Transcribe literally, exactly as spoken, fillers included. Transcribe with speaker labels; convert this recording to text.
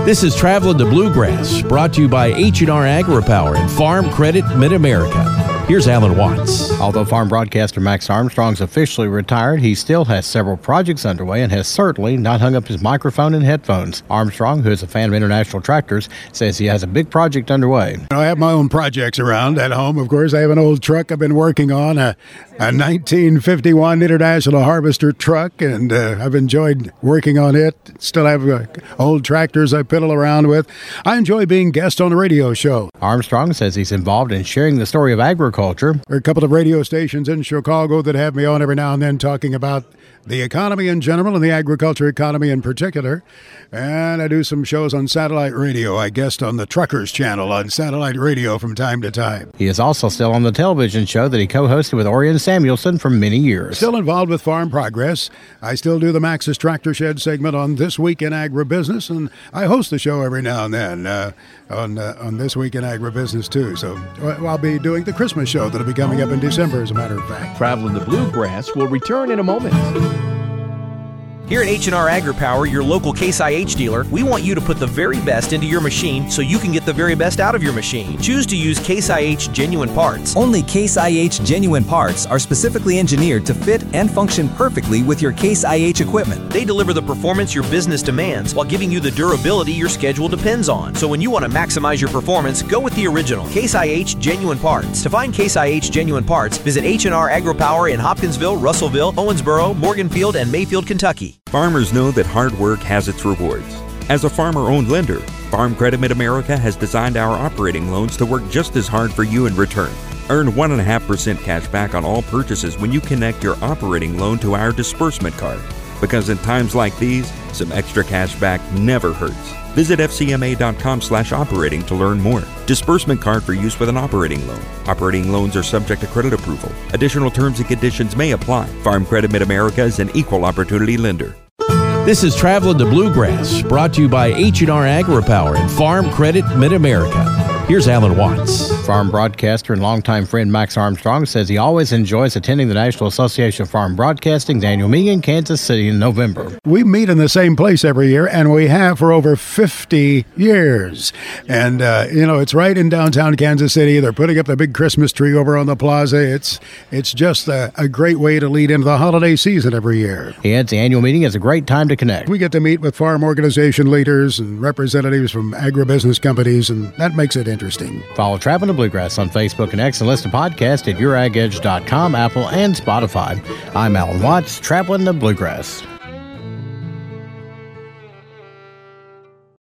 Speaker 1: This is Traveling the Bluegrass, brought to you by H and R AgriPower and Farm Credit Mid-America. Here's Alan Watts.
Speaker 2: Although farm broadcaster Max Armstrong's officially retired, he still has several projects underway and has certainly not hung up his microphone and headphones. Armstrong, who is a fan of International Tractors, says he has a big project underway.
Speaker 3: I have my own projects around at home. Of course, I have an old truck I've been working on, a, a nineteen fifty-one International Harvester truck, and uh, I've enjoyed working on it. Still have uh, old tractors I piddle around with. I enjoy being guest on the radio show.
Speaker 2: Armstrong says he's involved in sharing the story of agriculture. There
Speaker 3: are a couple of radio stations in Chicago that have me on every now and then talking about the economy in general and the agriculture economy in particular. And I do some shows on satellite radio. I guest on the Truckers Channel on satellite radio from time to time.
Speaker 2: He is also still on the television show that he co-hosted with Orion Samuelson for many years.
Speaker 3: Still involved with Farm Progress. I still do the Max's Tractor Shed segment on This Week in Agribusiness, and I host the show every now and then uh, on uh, on This Week in Agribusiness, too. So I'll be doing the Christmas show that'll be coming up in December, as a matter of fact.
Speaker 1: Traveling the Bluegrass will return in a moment.
Speaker 4: Here at H and R AgriPower, your local Case I H dealer, we want you to put the very best into your machine so you can get the very best out of your machine. Choose to use Case I H genuine parts.
Speaker 5: Only Case I H genuine parts are specifically engineered to fit and function perfectly with your Case I H equipment.
Speaker 4: They deliver the performance your business demands while giving you the durability your schedule depends on. So when you want to maximize your performance, go with the original Case I H genuine parts. To find Case I H genuine parts, visit H and R AgriPower in Hopkinsville, Russellville, Owensboro, Morganfield, and Mayfield, Kentucky.
Speaker 6: Farmers know that hard work has its rewards. As a farmer-owned lender, Farm Credit Mid-America has designed our operating loans to work just as hard for you in return. Earn one point five percent cash back on all purchases when you connect your operating loan to our disbursement card. Because in times like these, some extra cash back never hurts. Visit F C M A dot com slash operating to learn more. Disbursement card for use with an operating loan. Operating loans are subject to credit approval. Additional terms and conditions may apply. Farm Credit Mid-America is an equal opportunity lender.
Speaker 1: This is Traveling the Bluegrass, brought to you by H and R AgriPower and Farm Credit Mid-America. Here's Alan Watts.
Speaker 2: Farm broadcaster and longtime friend Max Armstrong says he always enjoys attending the National Association of Farm Broadcasting's annual meeting in Kansas City in November.
Speaker 3: We meet in the same place every year, and we have for over fifty years. And, uh, you know, it's right in downtown Kansas City. They're putting up the big Christmas tree over on the plaza. It's it's just a, a great way to lead into the holiday season every year.
Speaker 2: He adds the annual meeting is a great time to connect.
Speaker 3: We get to meet with farm organization leaders and representatives from agribusiness companies, and that makes it interesting.
Speaker 2: Follow Traveling the Bluegrass on Facebook and X and listen to podcasts at your ag edge dot com, Apple, and Spotify. I'm Alan Watts, Traveling the Bluegrass.